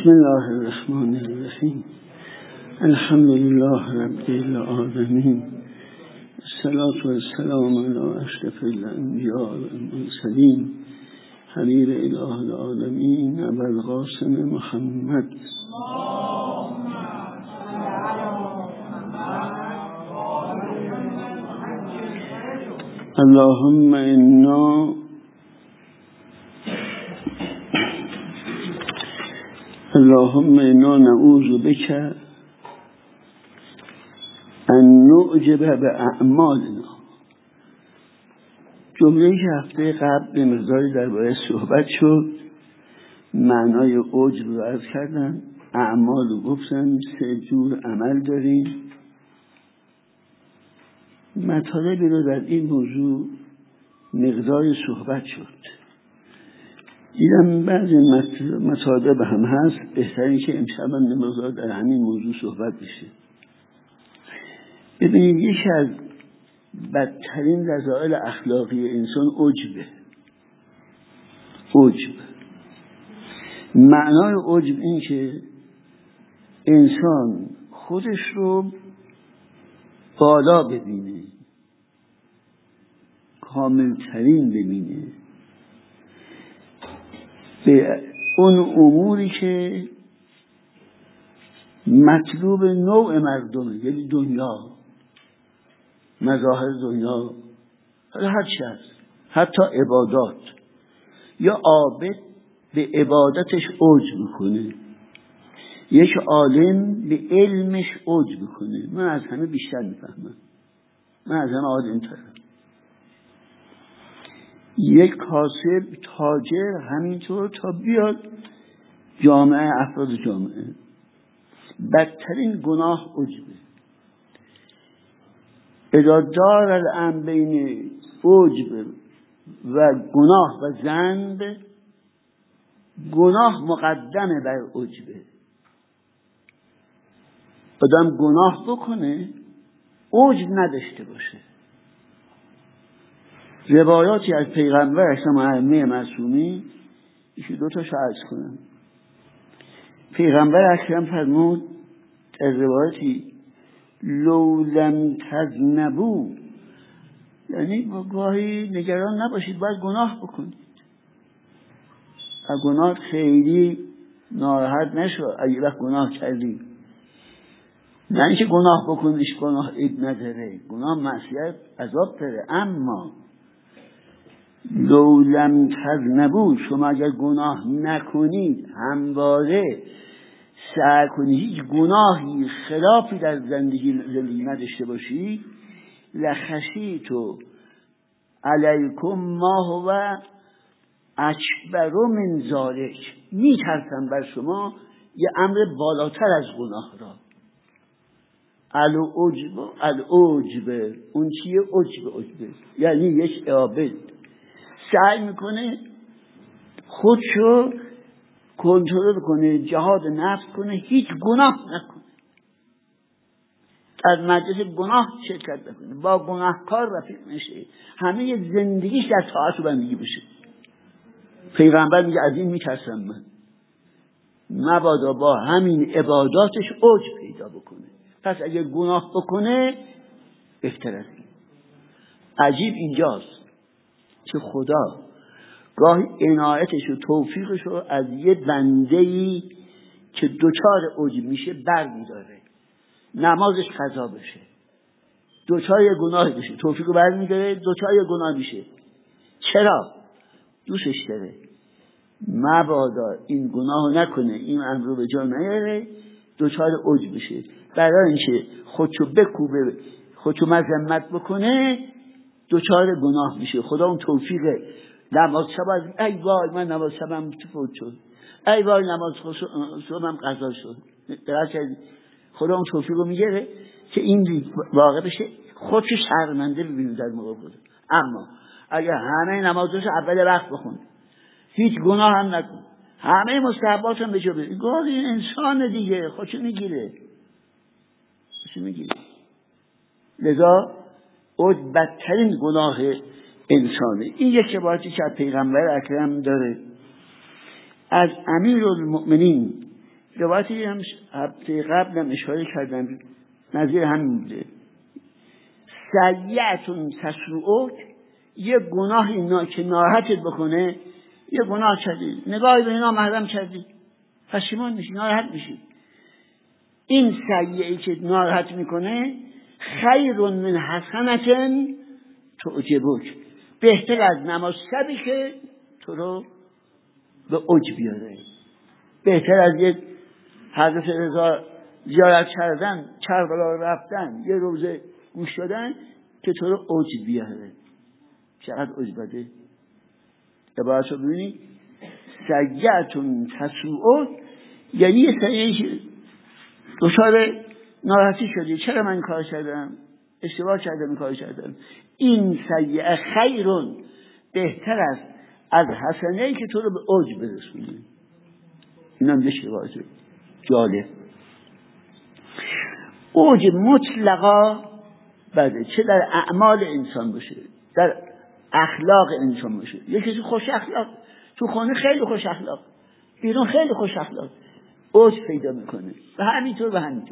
بسم الله الرحمن الرحیم. الحمد لله رب العالمین، الصلاة والسلام علی اشرف الانبیاء والمرسلین، حبیب اله العالمین ابوالقاسم محمد. اللهم انا نعوذ بک ان نعجب باعمالنا. جمله که هفته قبل به مقداری درباره صحبت شد، معنای عجب رو عرض کردم، اعمال رو گفتم، 3 جور عمل داریم. مطالبی رو در این موضوع مقداری صحبت شد. دیدم بعضی مطالب هم هست، بهترین که امشب هم مقدار در همین موضوع صحبت بشه. ببینید، یکی از بدترین رذائل اخلاقی انسان عجبه. عجب، معنای عجب این که انسان خودش رو بالا ببینه، کاملترین ببینه به اون اموری که مطلوب نوع مردمه، یعنی دنیا، مظاهر دنیا، هر چی هست، حتی عبادات. یا عابد به عبادتش عجب میکنه، یک عالم به علمش عجب میکنه. من از همه بیشتر میفهمم، من از همه عالم ترم. یک کاسب، تاجر، همینطور تا بیاد جامعه، افراد جامعه. بدترین گناه عجبه. اذا دار الامر بین عجب و گناه و ذنب، گناه مقدمه بر عجبه. آدم گناه بکنه، عجب نداشته باشه. روایاتی از پیغمبر اکرم و ائمه معصومین، یکی 2 تاشو عرض کنم. پیغمبر اکرم فرمود در روایتی: لو لم تذنبوا، یعنی گاهی نگران نباشید، باید گناه بکنید. از گناه خیلی ناراحت نشو اگه وقت گناه کردی. نه اینکه گناه بکنیش گناه عیب نداره، گناه معصیت عذاب داره. اما لو لم تذنبوا، شما اگر گناه نکنید، همواره سعی کنید هیچ گناهی خلافی در زندگی نداشته باشید، لخشیت علیکم ما هو اکبر من ذلک، میترسم بر شما یه امر بالاتر از گناه را. العجب، اون چیه؟ عجب. یعنی یک عابد سعی میکنه خودشو کنترل کنه، جهاد نفس کنه، هیچ گناه نکنه، از مجلس گناه شرکت نکنه، با گناهکار رفیق نشه، همه زندگیش در طاعت و بندگی بشه. پیغمبر میگه از این میترسم من، مبادا با همین عباداتش عجب پیدا بکنه. پس اگه گناه بکنه بهتر است. عجیب اینجاست که خدا گاهی عنایتش و توفیقش رو از یه بنده‌ای که دوچار عجب میشه بر میداره، نمازش قضا بشه، دوچار یه گناه بشه، توفیق رو بر میداره، دوچار یه گناه میشه. چرا؟ دوستش داره. مبادا این گناه نکنه، این امر رو به جا نیاره، دوچار عجب بشه. برای اینکه خودشو بکوبه، خودشو مذمت بکنه، دوچار گناه میشه. خدا اون توفیقه. نماز شب، ای وای من نماز شبم فوت شد، ای وای نماز صبحم قضا شد. خدا اون توفیق رو میگیره که این واقع بشه، خودش شرمنده ببینه در موقع خدا. اما اگر همه نمازش اول وقت بخونه، هیچ گناه هم نکنه، همه مستحبات هم به جا بره، گاهی این انسان دیگه خودشو میگیره. لذا عجب بدترین گناه انسانه. این یک عبارتی که از پیغمبر اکرم داره. از امیرالمؤمنین روایتی هم هفته قبل هم اشاره کردم نظیر همین بوده. سیئتون تسوءک، یه گناهی که ناراحتت بکنه، یه گناه کردی، نگاهی به اینا محرم کردی، پشیمان میشی، ناراحت میشی. این سیئه‌ای که ناراحت میکنه خیر من حسنة تعجبک، بهتر از نماز شبی که تو رو به اوج بیاره، بهتر از یک حضرت رضا زیارت کردن، کربلا رفتن، یه روزه گوش دادن که تو رو اوج بیاره. چقدر اوج بده. عبارت رو ببینید، سیئتون تسوءک، یعنی یه سیئه‌ای دچار ناراحتی شدی، چرا من این کار کردم، اشتباه کردم این کار کردم. این سیئه خیرون، بهتر است از حسنه‌ای که تو رو به اوج برسونه. این هم یه شباهت جالب. اوج مطلقا بده، چه در اعمال انسان باشه، در اخلاق انسان باشه. یکی خوش اخلاق، تو خانه خیلی خوش اخلاق، بیرون خیلی خوش اخلاق، اوج پیدا میکنه. و همینطور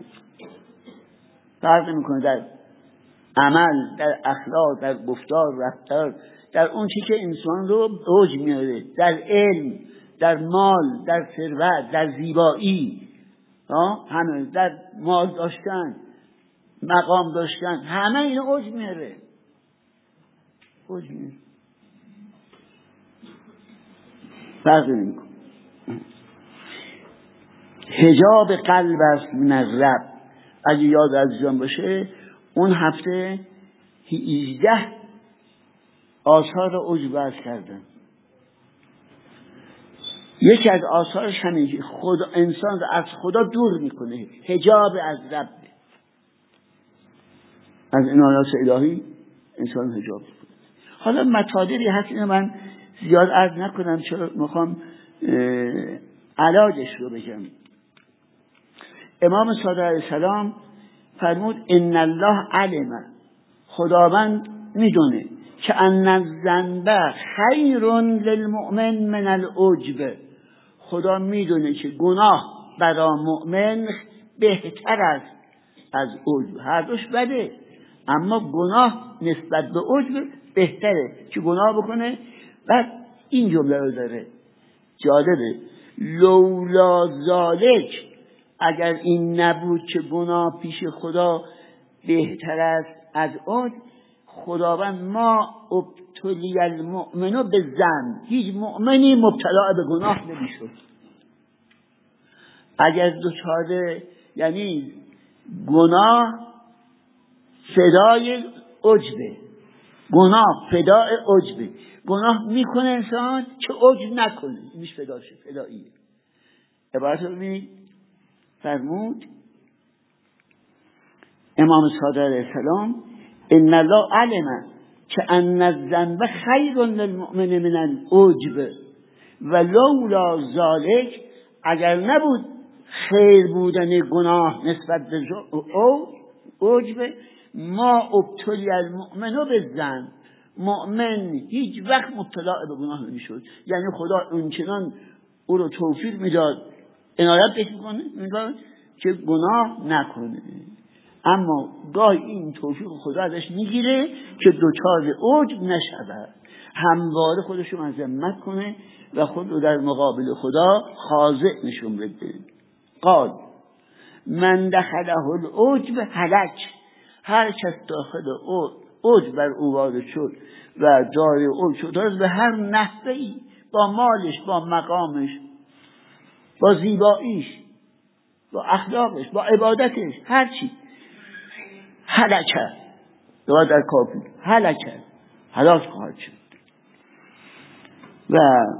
فرق میکنه در عمل، در اخلاق، در گفتار، رفتار، در اون چیزی که انسان رو اوج میاره، در علم، در مال، در ثروت، در زیبایی، همه، در مال داشتن، مقام داشتن، همه اینا اوج میاره. فرق نمیکنه. حجاب قلب است من الرب. اگه یاد از جان باشه اون هفته 18 آثار اوج بحث کردن. یکی از آثارش همین که خدا انسان رو از خدا دور میکنه، حجاب از رب، از عنایات الهی انسان حجاب میکنه. حالا مطالبی هست اینو من زیاد عرض نکنم چون میخوام علاجش رو بگم. امام صادق علیه السلام فرمود ان الله علم، خداوند میدونه که ان الذنب خیر للمؤمن من العجب، خدا میدونه که گناه برای مؤمن بهتر است از عجب. هر دوش بده، اما گناه نسبت به عجب بهتره که گناه بکنه. بعد این جمله رو داره جالبه، لولا ذالک، اگر این نبود که گناه پیش خدا بهتر است از عجب، خداوند ما ابتلی المؤمنو به ذنب، هیچ مؤمنی مبتلا به گناه نمیشد. اگر دچار یعنی گناه فدای عجبه، گناه فدای عجبه، گناه میکنه انسان که عجب نکنه، میش فداشه، فداییه. عبارت رو ببینید فرمود امام صادق علیه السلام ان الله علم که ان الذنب خیر للمؤمن من العجب و لولا ذالک، اگر نبود خیر بودن گناه نسبت به عجب، ما ابتلی المؤمنو بالذنب، مؤمن هیچ وقت مبتلا به گناه نمیشد. یعنی خدا اونچنان او رو توفیق میداد، عنایت بهش میکنه که گناه نکنه. اما گاهی این توفیق خدا ازش میگیره که دوچار عجب نشود، همواره خودش رو مذمت کنه و خود رو در مقابل خدا خاضع نشون بده. قال من دخله العجب هلک، هر کس داخل عجب بر او وارد شد و جای عجب شد به هر نحوه‌ای، با مالش، با مقامش، با زیباییش، با اخلاقش، با عبادتش، هر چی، هلکه دعا در کافی، هلکه هلاک خواهد شد. و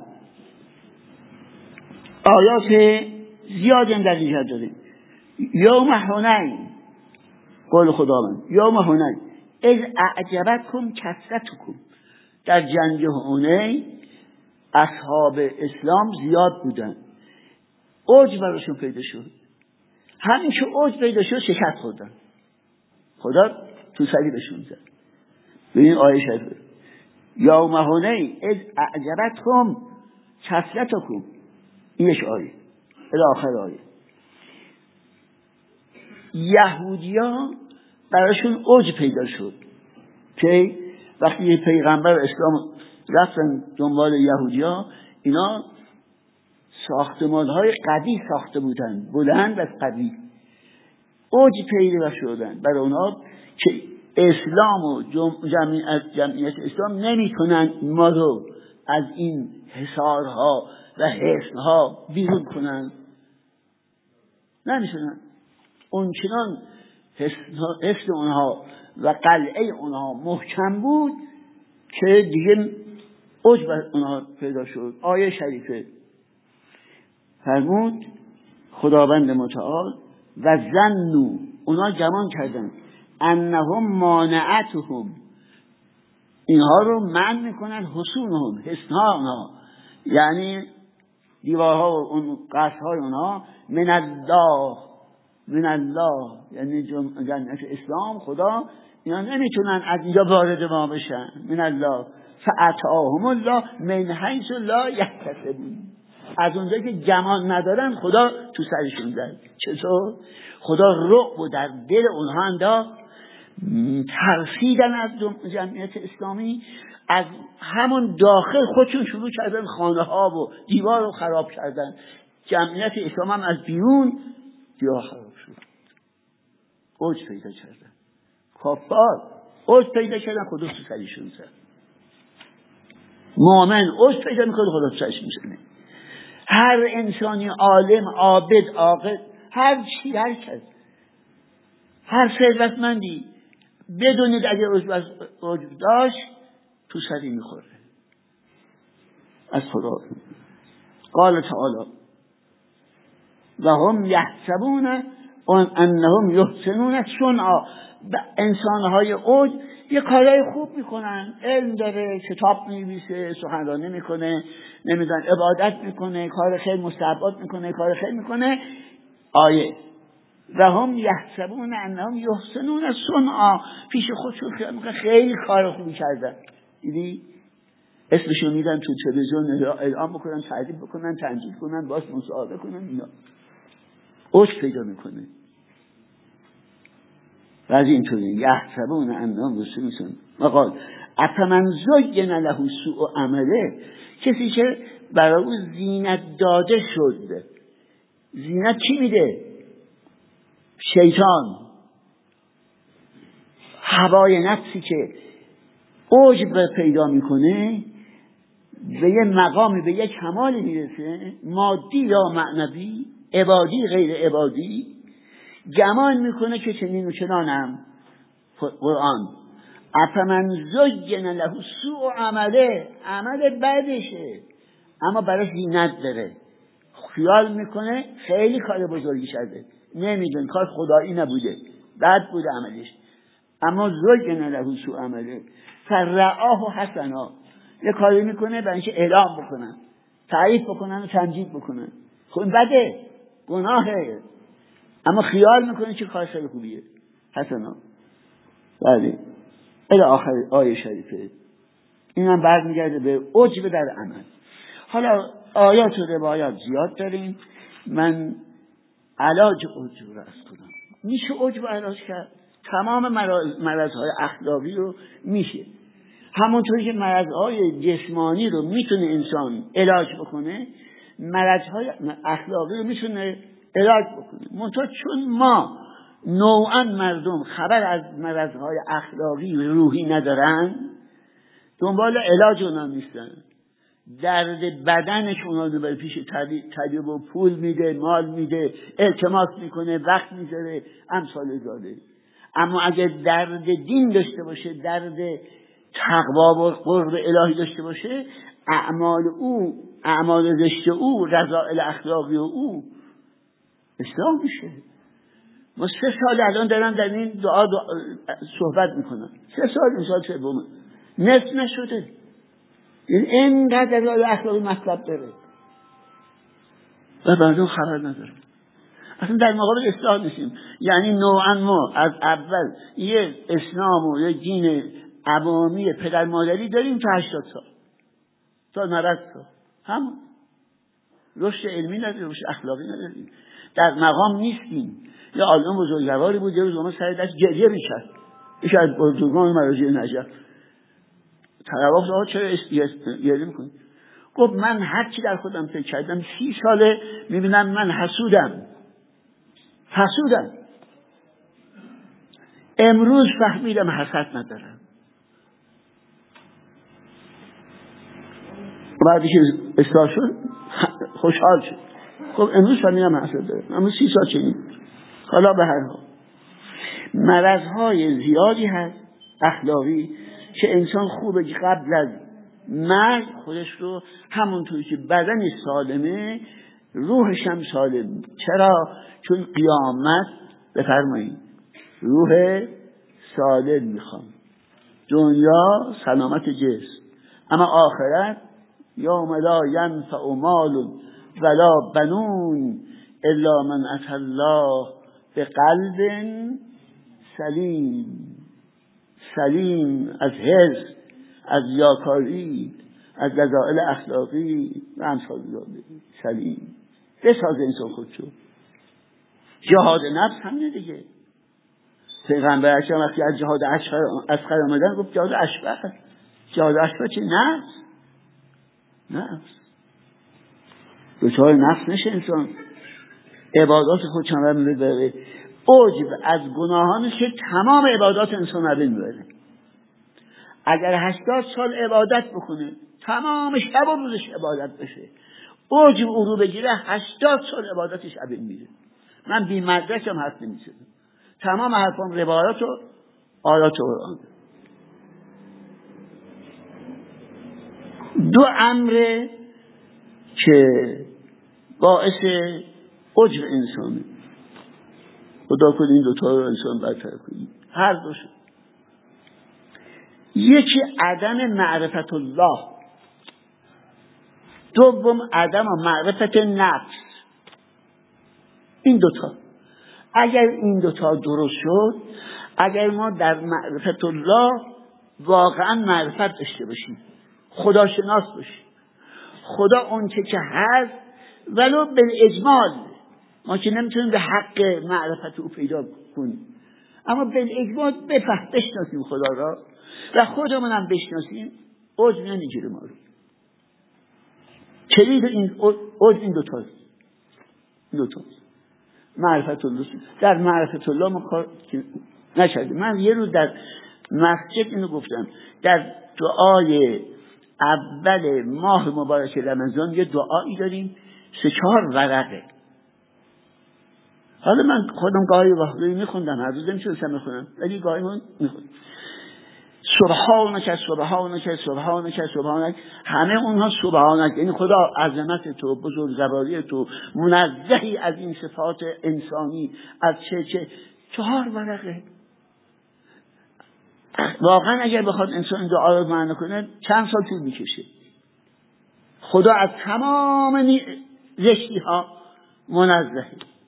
آیات زیادی هم در اینجا داریم. یوم حنین، قول خداوند یوم حنین اذ اعجبتکم کثرتکم، در جنگ حنین اصحاب اسلام زیاد بودن، عجب براشون پیدا شد، همین که عجب پیدا شد شکست خوردن، خدا تو صلیبشون زد. ببین آیه شریفه یوم حنین اذ اعجبتکم کثرتکم، این یک آیه الی آخر آیه. یهودیا براشون اوج پیدا شد که وقتی پیغمبر اسلام رفتن دنبال یهودیا، اینا ساختمان‌های قوی ساخته بودن، بلند و قوی، اوج پیدا شدن. برای اونا که اسلام و جمعیت اسلام نمی‌تونن ما رو از این حصارها و حصنها بیرون کنن، نمی‌تونن. اونچنان حصن اونها و قلعه اونها محکم بود که دیگه اوج بر اونها پیدا شد. آیه شریفه فرمود خداوند متعال و ظنوا، اونا گمان کردن انهم مانعتهم، اینها رو منع میکنن، حصونهم، حصنها اونها، یعنی دیوارها و اون قصرهای اونها، من الله یعنی جمعیت اسلام، خدا، اینا نمیتونن از اینجا وارد ما بشن. من الله فاتاهم الله من حیث لا یحتسبون، از اونجا که گمان ندارن خدا تو سرشون زد. چطور؟ خدا رعب در دل اونها انداخت، ترسیدن از جمعیت اسلامی، از همون داخل خودشون شروع کردن خانه ها و دیوار رو خراب کردن. جمعیت اسلام هم از بیرون دیوار خراب شد، اوج پیدا کردن، کافار اوج پیدا کردن، خدا تو سرشون زد. مؤمن اوج پیدا میکنه، خدا تو سرش میزنه. هر انسانی عالم، عابد، عاقل، هر چی، هر کس، هر ثروتمندی بدونید اگر اوج داشت تو سری میخوره از خدا. قال تعالی و هم یحسبون انهم یحسنون صنعا، انسانهای اوج یه کارهای خوب میکنن، علم داره، کتاب می‌نویسه، سخنرانی میکنه، نمیدونم عبادت میکنه، کار خیر مستحبات میکنه، کار خیر میکنه. آیه و هم یحسبون انهم یحسنون صنعا، پیش خودشون خیلی کار خوبی کردن. دیدی اسمشون میدن تو تلویزیون اعلام بکنن، تعریف بکنن، تنجیل کنن، باز مصاحبه کنن، اینا اوج پیدا میکنه. و از اینطوری یحسبون انهم یحسنون. وقال افمن زین له سوء عمله، کسی که برای او زینت داده شد. زینت چی میده؟ شیطان، هوای نفسی که اوج پیدا میکنه، به یه مقامی، به یک کمالی میرسه، مادی یا معنوی، عبادی غیر عبادی، گمان میکنه که چنین و چنانم. قرآن افمن زین له سوء عمله، عمل بدشه اما برای زینت داره، خیال میکنه خیلی کار بزرگی شده، نمیدون کار خدایی نبوده، بد بوده عملش، اما زین له سوء عمله فرآه حسنا، یه کاری میکنه برای اینکه اعلام بکنن، تعریف بکنن و تمجید بکنن. خب بده، گناهه، اما خیال میکنه که کار خیلی خوبیه. حسنا. بله الی آخر آیه شریفه. این هم برمیگرده به عجب در عمل. حالا آیات و روایات زیاد داریم، من علاج عجب رو از کنم. میشه عجب علاج کرد؟ تمام مرضهای اخلاقی رو میشه، همونطوری که مرضهای جسمانی رو میتونه انسان علاج بکنه، مرضهای اخلاقی رو میتونه علاج بکنه. منتها چون ما نوعا مردم خبر از مرضهای اخلاقی و روحی ندارن، دنبال علاج اونا نیستن، درد بدنش اونا رو به پیش طبیب و پول میده، مال میده، التماس میکنه، وقت میذاره، امثال داره. اما اگر درد دین داشته باشه، درد تقوا و قرب الهی داشته باشه، اعمال زشت او، رذائل اخلاقی او اصلاح میشه. ما 3 سال الان دارم در این دعا صحبت میکنم، 3 سال این سال سومه، نصف نشده. این اینقدر رذائل اخلاقی مطلب داره و مردم خبر نداره، اصلا در مقابل اصلاح نیستیم. یعنی نوعا ما از اول یه اسلام و یه دین عوامی پدر مادری داریم تا 80 سال تا 90 سال، رشد علمی نداریم، رشد اخلاقی نداریم، در مقام نیستیم. یا عالم بزرگواری بود، یه روز اومد سر دست گریه میکرد. یکی از بزرگان مراجع نجف طلبات آقا چرا گریه میکنی؟ گفت من هر چی در خودم فکر کردم 30 ساله میبینم من حسودم. امروز فهمیدم حسد ندارم. بعدی که اصلاح شد خوشحال شد. خب امروز فهمیدم حسد دارم. اما 30 سال چنین. حالا به هر حال مرضهای زیادی هست اخلاقی که انسان خوبه که قبل از مرگ خودش رو همونطوری که بدنش سالمه روحش هم سالم. چرا؟ چون قیامت بفرمایید روح سالم میخوام. دنیا سلامت جسم، اما آخرت یوم لا ینفع مال ولا بنون الا من اتى الله بقلب سلیم از حرص، از ریاکاری، از رذائل اخلاقی و امثال ذالک. سلیم بساز انسان خودشو. جهاد نفس همینه دیگه. پیغمبر اکرم وقتی از جهاد اصغر آمدن گفت جهاد اشبه. جهاد اشبه چه؟ نفس. دوچار نفس نشه انسان. عبادات خود چند میبره عجب از گناهانش که تمام عبادات انسان رو میبره. اگر 80 سال عبادت بکنه تمام شب و روزش عبادت بشه، عجب او رو بگیره 80 سال عبادتش ابد میره. من بی مدرکم حرف نمیزنم. تمام حرفام روایات و آیات قرآن. دو امر که باعث عجب انسانه. خدا کنه این دوتا رو انسان برطرف کنه. هر دوشون. یکی عدم معرفت الله، دوم عدم معرفت نفس. این دوتا اگر این دوتا درست شد، اگر ما در معرفت الله واقعا معرفت داشته باشیم، خدا شناس باشیم، خدا اون که هست ولو بالاجمال، ما که نمیتونیم به حق معرفت او پیدا کنیم، اما بالاجمال بشناسیم خدا را و خودمون هم بشناسیم، عجب نمیگیره ما رو. کلید این عجب این دوتاست. معرفت الله. در معرفت الله ما کار نشده. من یه روز در مسجد اینو گفتم، در دعای اول ماه مبارک رمضان یه دعایی داریم 3-4 ورقه. حالا من خودم گاهی وقتی میخوندم، هر روز نمیتونستم بخونم، ولی گاهی من میخوندم سبحانک سبحانک سبحانک سبحانک. همه اونها سبحانک یعنی خدا عظمت تو، بزرگواری تو، منزهی از این صفات انسانی، از چه 4 ورقه. واقعا اگر بخواد انسان این دعا رو معنی کنه چند سال طول میکشه. خدا از تمام زشتی ها منزهه،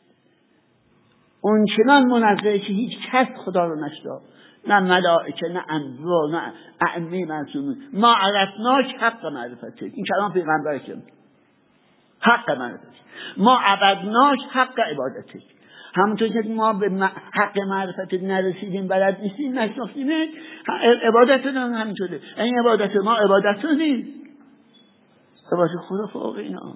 اون چنان منزهه که هیچ کس خدا رو نشناخت، نه ملائکه، نه انبیا، نه ائمه معصومین. ما عرفناک حق معرفته. این کلام پیغمبر که حق معرفته. ما عبدناک حق عبادته. همونطور که ما به حق معرفت نرسیدیم، بلد نیستیم، نشناختیم، عبادت هم همینطوره. این عبادت ما عبادت نیست، عبادت خدا فوق اینا.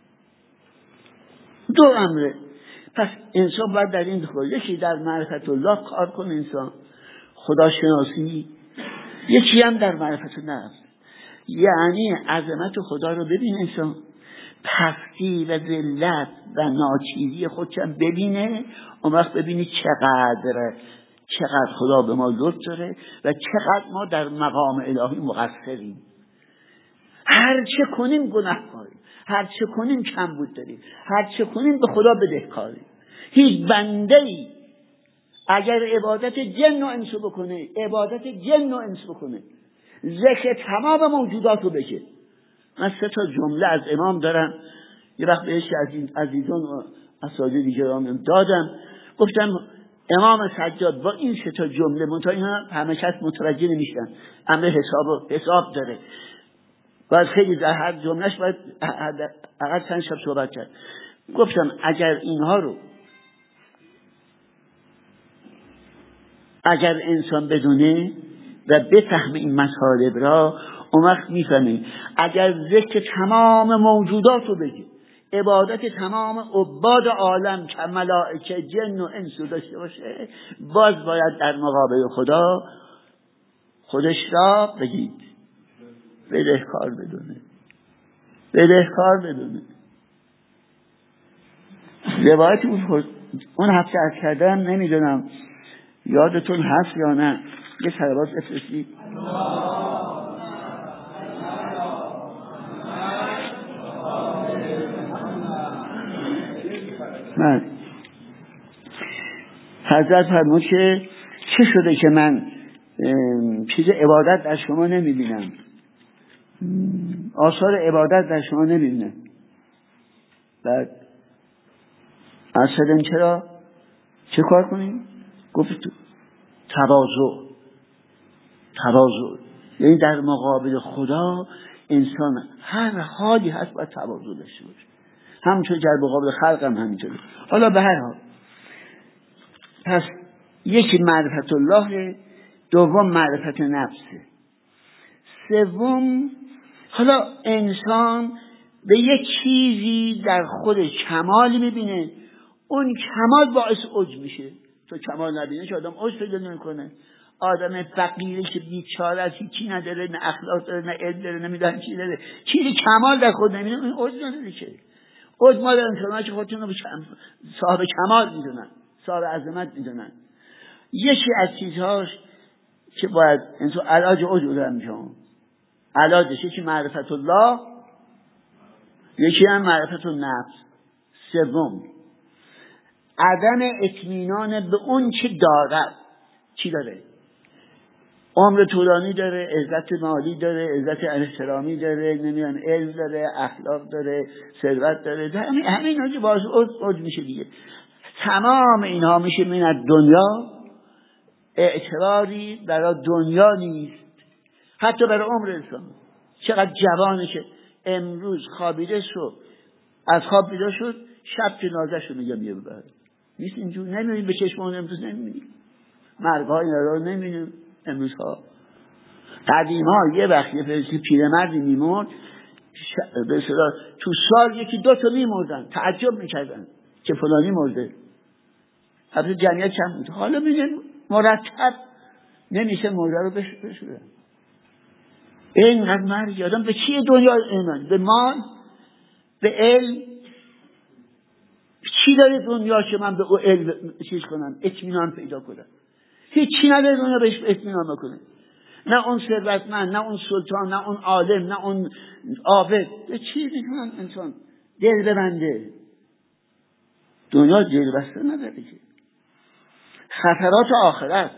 دو امره. پس انسان باید در این دو، یکی در معرفت الله کار کنه انسان، خدا شناسی، یکی هم در معرفت نفس، یعنی عظمت خدا رو ببین انسان، پستی و ذلت و ناچیزی خودشم ببینه، اون وقت ببینی چقدر خدا به ما لطف داره و چقدر ما در مقام الهی مقصریم. هر چه کنیم گناهکاریم، هر چه کنیم کمبود داریم، هر چه کنیم به خدا بدهکاریم. هیچ بنده‌ای اگر عبادت جن و انس بکنه، ذکر تمام موجودات رو بگه. من 3 جمله از امام دارم، یه وقت بهش از این عزیزان و اساتید دیگران دادم، گفتم امام سجاد با این 3 جمله منتها اینا همه کس متوجه نمیشن، امر حساب داره، باید خیلی در هر جملهش باید اقل 5 شب صحبت کرد. گفتم اگر اینها رو اگر انسان بدونه و بفهمه این مطالب را، اون وقت میفهمه. اگر ذکر تمام موجودات رو بگه، عبادت تمام عباد عالم که ملائکه جن و انس رو داشته باشه، باز باید در مقابل خدا خودش را بگید بدهکار بدونه، بدهکار بدونه. روایت اون هفته عرض کردم، نمیدونم یادتون هست یا نه، یه صلوات بفرستید. من حضرت فرمود که چه شده که من چیز عبادت در شما نمیبینم، آثار عبادت در شما نمیبینم. بعد اصلا چرا؟ چه کار کنیم؟ گفت تواضع. تواضع یعنی در مقابل خدا انسان هر حالی هست باید تواضع داشته باشه، همونطور در مقابل خلق هم همینطوره. حالا به هر حال، پس یکی معرفت الله، دوم معرفت نفسه، سوم حالا انسان به یک چیزی در خودش کمال میبینه، اون کمال باعث عجب میشه. تو کمال نبینه که آدم عجب پیدا نمیکنه. آدم فقیری که بیچاره است، هیچی نداره، نه اخلاق داره، نه علم داره، نمیدونه چی داره، چیزی کمال در خود نمیبینه، این عجب نداره که. عجب مال انسان‌ها که خودشون رو صاحب کمال میدونن، صاحب عظمت میدونن. یکی از چیزهاش که باید انسان علاج عجب داره میشه، علاجش یکی معرفت الله، یکی هم معرفت النفس، سوم عدم اطمینان به اون که دارد. چی داره؟ عمر طولانی داره، عزت مالی داره، عزت احترامی داره، نمیدونم علم داره، اخلاق داره، ثروت داره، همین ها که باعث عجب میشه دیگه. تمام اینها میشه من از دنیا، اعتباری برای دنیا نیست، حتی برای عمر انسان. چقدر جوانه که امروز خوابیده شد، از خواب بیدار شد، شب جنازه شو میگم یه ببر نیست. اینجور نمیبینیم، به چشمون امروز نمیبینیم، مرگ‌ها اینا رو نمیبینیم امروزها. قدیما یه وقت یه پیرمردی میمرد، به اصطلاح تو سال یکی دو تا میمردن، تعجب میکردن که فلانی مرده. البته جمعیت کم بود. حالا میگن مرتب نمیشه مرده رو بشورن. اینقدر مرگ آدم به چیه دنیا ایمان؟ به مال، به علم. چی داره دنیا که من به او علم چیز کنم، اطمینان پیدا کنم؟ هیچی نداره دنیا بهش اطمینان بکنه. نه اون ثروتمند، نه اون سلطان، نه اون عالم، نه اون عابد. به چی میتونن انسان دل ببنده؟ دنیا دل بسته نداره که. خطرات آخرت،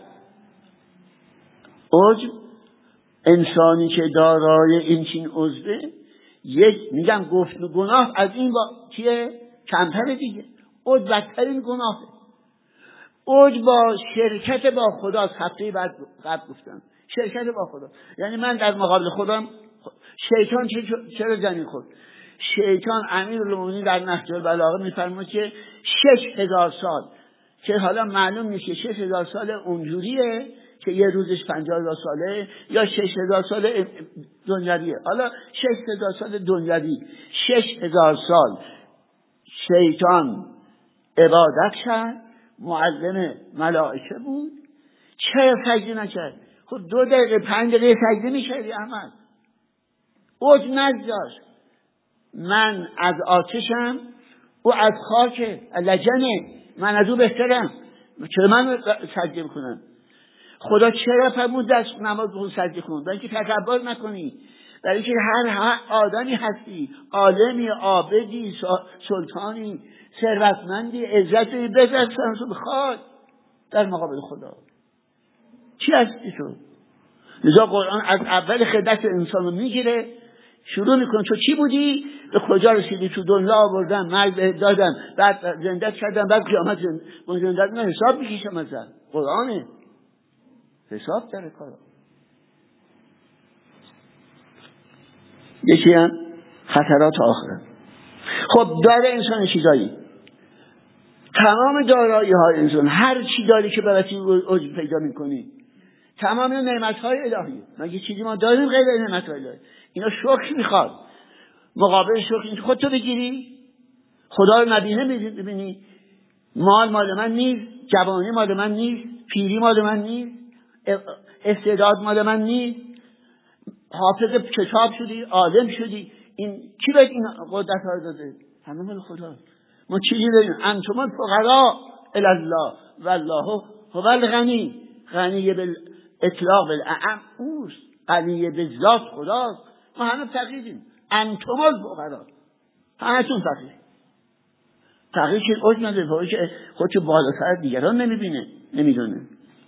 عجب، انسانی که دارای این چین عضوه، یک میگم گفت گناه از این با چیه؟ کمتره دیگه. عجب بدترین گناهه. عجب با شرکت با خدا. هفته بعد قبل گفتم شرکت با خدا، یعنی من در مقابل خودم. شیطان چرا جنین خود؟ شیطان امیرالمومنین در نهج البلاغه میفرماید که 6000 سال، که حالا معلوم نیست که 6000 سال اونجوریه که یه روزش 50000 ساله یا 6000 سال دنیویه. حالا 6000 سال دنیوی، 6000 سال شیطان عبادت کرد، معلم ملائکه بود، چرا سجده نکرد؟ خب 2 دقیقه 5 دقیقه سجده میکردی احمد. عجب نذاشت. من از آتشم، او از خاک، لجنه، من از او بهترم، چرا من سجده میکنم؟ خدا چرا فرمود در نماز خود سجده کن؟ برای اینکه تکبر نکنی، برای اینکه هر آدمی هستی، عالمی، عابدی، سلطانی، ثروتمندی، عزتی، بذارستان تو بخواد در مقابل خدا. چی هستی تو؟ لذا قرآن از اول خدمت انسان رو میگیره، شروع میکنه تو چی بودی؟ به کجا رسیدی؟ تو دنیا آوردم، مرگ بهت دادم، بعد زنده کردم، بعد قیامت زنده من حساب میکشم ازت. قرآنه، حساب داره کارا. یکی هم خطرات آخرت. خب داره انسان چیزایی. تمام دارایی های انسان، هر چی داری که برای عجب پیدا میکنی، تمام نعمت های الهی. مگه چیزی ما داریم غیر نعمت های الهی؟ اینا شکر میخواد. مقابل شکر این خودتو بگیری، خدا رو نبینه ببینی مال من نیست، جوانی مال من نیست، پیری مال من نیست، استعداد مال من نیست، حافظ کتاب شدی، عالم شدی، این کی بهت این قدرت ها داده؟ همه مال خدا. ما چیزی داریم؟ انتم الفقراء الی الله والله هو الغنی. غنی بالاطلاق بالاعم اوست، غنی به ذات خداست. ما همه فقیریم. انتم الفقراء، همتون فقیر. فقیر که اوج نداره، فقیر که خودشو بالاتر دیگران نمیبینه، نمیدونه.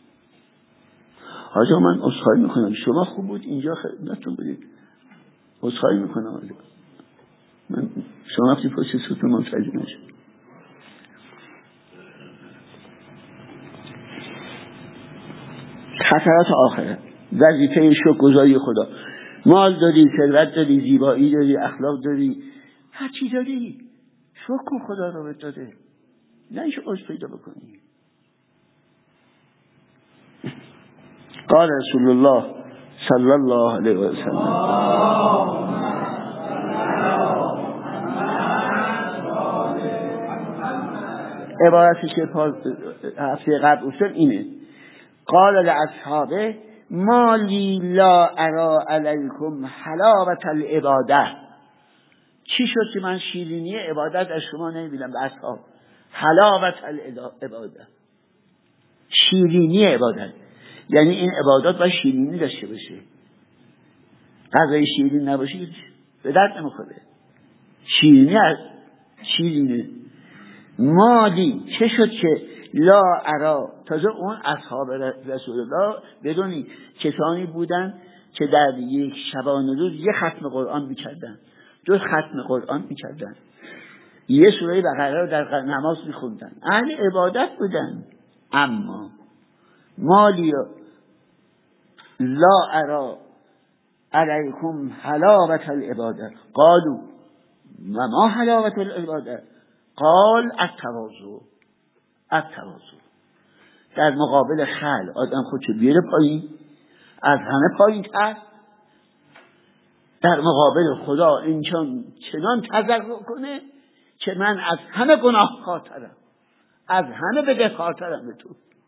آجا من عذرخواهی میکنم، شما خوب بود اینجا خدمتتون بودید، عذرخواهی میکنم آجا، من شما وقتی پشت سوتون منتظر نشد. خطرات آخره، وظیفه شکرگزاری خدا. مال داری، ثروت داری، زیبایی داری، اخلاق داری، هر چی داری، شکر کن خدا رو بهت داده، نه اینکه عذر پیدا بکنی. قال رسول الله صلی الله علیه و سلم، عبارتی که هفته قبل گفتم اینه. قال لاصحابه ما لی لا ارا علیکم حلاوت العباده. چی شد که من شیرینی عبادت از شما نمیبینم؟ به اصحاب حلاوت العباده، شیرینی عبادت، یعنی این عبادات باید شیرینی داشته باشه. غذای شیرین نباشه به درد نمیخوره. شیرینی مالی چه شد که لا ارا. تازه اون اصحاب رسول الله بدونی کسانی بودن که در یک شبانه روز یه ختم قرآن میکردن، 2 ختم قرآن میکردن، یه سوره بقره رو در نماز میخوندن، اهل عبادت بودن. اما مالی لا ارا علیکم حلاوت العباده. قالوا و ما حلاوت العباده؟ قال التواضع. در مقابل خلق آدم خودشو بیاره پایین، از همه پایین تر، در مقابل خدا این چنان تضرع کنه که من از همه گناهکارترم، از همه بدهکارترم به تو،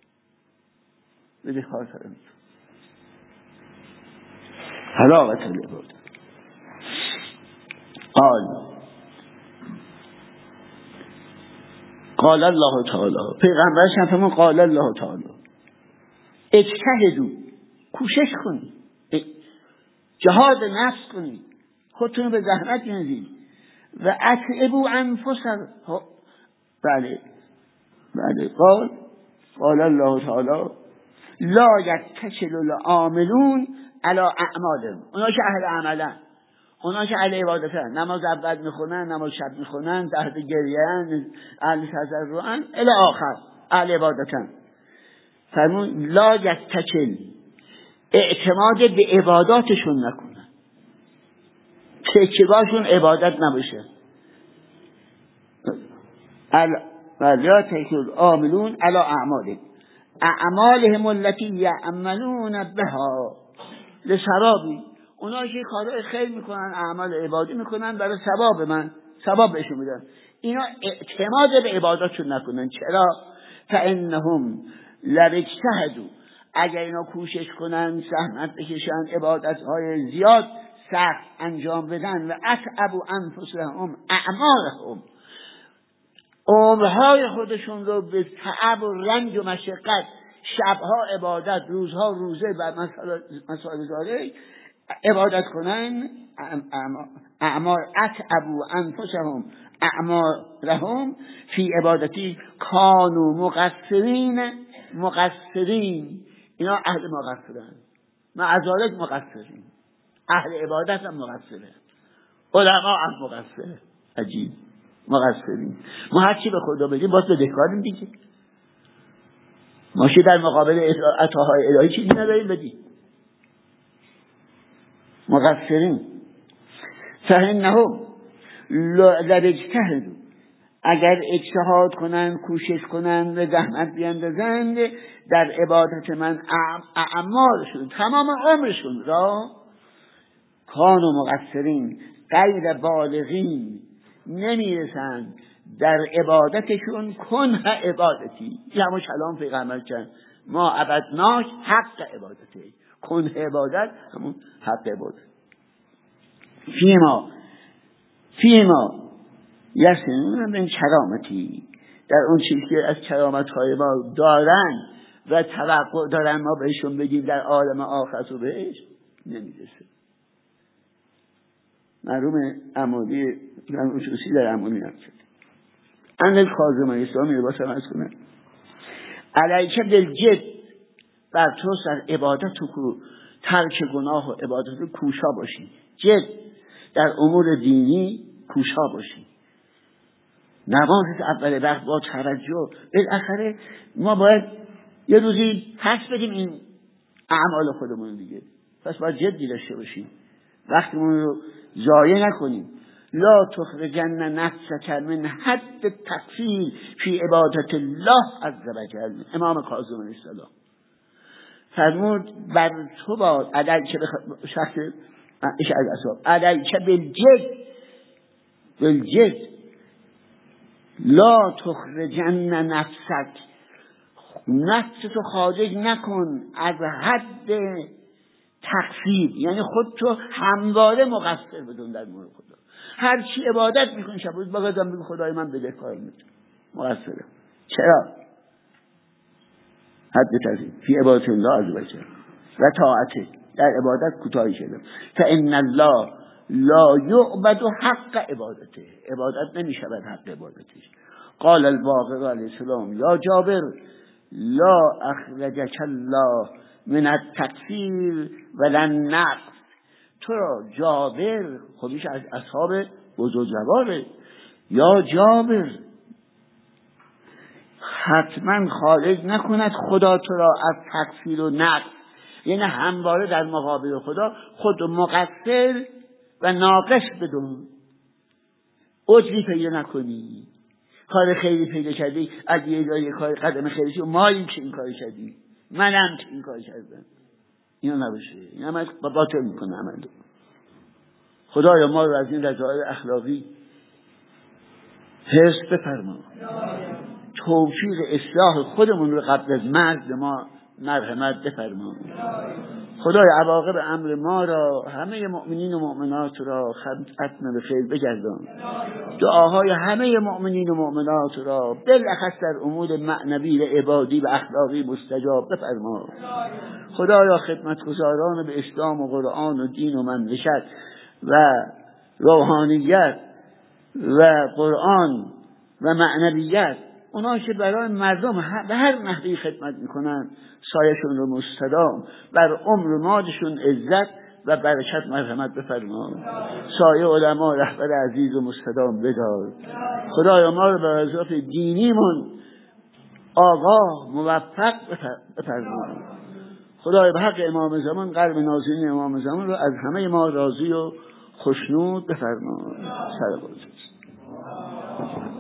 حلاوت العباده. قال الله تعالی، پیغمبرش هم فرمود قال الله تعالی اجتهدوا، کوشش کنید، جهاد نفس کنید، خودتون به زحمت بندازید، و اتعبوا انفسکم. بله قال الله تعالی لا یتکل العاملون علی اعمالهم. اونا که اهل عملن، اونا که اهل عبادتن، نماز اول میخونن، نماز شب میخونن، تحت گریهن، اهل تضرعن الی آخر، اهل عبادتن. فرمون لا یتکل، اعتماد به عباداتشون نکنن، تکیه‌باشون عبادت نباشه. لا یتکل العاملون علی اعمالهم التي یعملون بها لثوابی. اونا که کارهای خیر میکنن، اعمال عبادی میکنن برای ثواب من، ثواب بهشون میدن، اینا اعتماد به عباداتشون نکنن. چرا؟ فانهم لو اجتهدوا، اگر اینا کوشش کنن، زحمت بکشن، عبادتهای زیاد سخت انجام بدن، و اتعبوا انفسهم اعمالهم، عمرهای خودشون رو به تعب و رنج و مشقت، شبها عبادت، روزها روزه و مسائل داره عبادت کنن، اعمال اتعبوا انفسهم اعمالهم فی عبادتی کانوا مقصرین. اینا اهل مقصرن، معذالک مقصرین، اهل عبادت هم مقصره، علما هم مقصره. عجیب، مقصرین. ما هر چی به خدا بدیم باز بدهکاریم دیگه. ما که در مقابل عطاهای الهی چیزی نداریم بدیم، مقصرین. فانهم لو اجتهدوا، اگر اجتهاد کنند، کوشش کنند و زحمت بیندازند در عبادت من، اعمالشون تمام عمرشون را کانوا مقصرین غیر بالغین، نمیرسند در عبادتشون کنه عبادتی. یه همون کلام پیغمبر کرد ما عبدناک حق عبادته، کنه عبادت همون حق عبادت. فیما یسنون من کرامتی، در اون چیزی که از کرامت‌های ما دارن و توقع دارن ما بهشون بگیم در عالم آخرت و بهش نمیرسه. مرحوم عمودی در عمودی نمیشه اندل کاظم اسلامی رو باسم از کنن علیکه بالجد، بر تو سر عبادت و ترک گناه و عبادت و کوشا باشی. جد در امور دینی کوشا باشی. نماز اول وقت با توجه. بالاخره ما باید یه روزی پس بدیم این اعمال خودمون دیگه، پس باید جدی داشته باشیم، وقتمون رو ضایع نکنیم. لا تخرجن نفسک من حد تقصیر فی عبادت الله عز وجل. امام کاظم علیه السلام فرمود بر تو با علیک شخص علیک بالجد لا تخرجن نفسک، نفستو خارج نکن از حد تقصیر، یعنی خودتو همواره مقصر بدون در مورد خدا. هر چی عبادت میکنی شب روز بگذارم بگو خدای من بدهکار میتونم مقصرم. چرا؟ حد تقصیر فی عبادت الله عز وجل و طاعته، در عبادت کوتاهی شدم. فان الله لا یعبد حق عبادته، عبادت نمیشود حق عبادتش. قال الباقر علیه السلام یا جابر لا اخرجک الله من التقصیر ولن نقص. تو را جابر، خودش از اصحاب بزرگواره، یا جابر حتما خارج نکند خدا تو را از تقصیر و نقص، یعنی همواره در مقابل خدا خود مقصر و ناقص بدون، عجبی پیدا نکنی. کار خیلی پیدا کردی از یه جای کار قدم خیلی شد ما این که این کار کردیم، منم که این کار کردم، اینا نباشه. این هم از باطل میکنه عمل. خدایا ما رو از این رضایل اخلاقی حفظ بفرما، توفیق اصلاح خودمون رو قبل از مرگ ما مرحمت بفرما. خدای عواقب امر ما را، همه مؤمنین و مؤمنات را ختم به خیر بگردان. دعاهای همه مؤمنین و مؤمنات را بالاخص در امور معنوی و عبادی و اخلاقی مستجاب بفرما. خدایا خدمتگزاران به اسلام و قرآن و دین و مملکت و روحانیت و قرآن و معنویت، اونا که برای مردم به هر نحوی خدمت میکنن، سایشون رو مستدام بر عمر مادشون عزت و برکت مرحمت بفرما. سایه علما رهبر عزیز و مستدام بدار. خدایا ما رو به وظایف دینیمون آگاه موفق بفرما. خدایا به حق امام زمان، قلب نازنین امام زمان رو از همه ما راضی و خوشنود بفرما. سلام.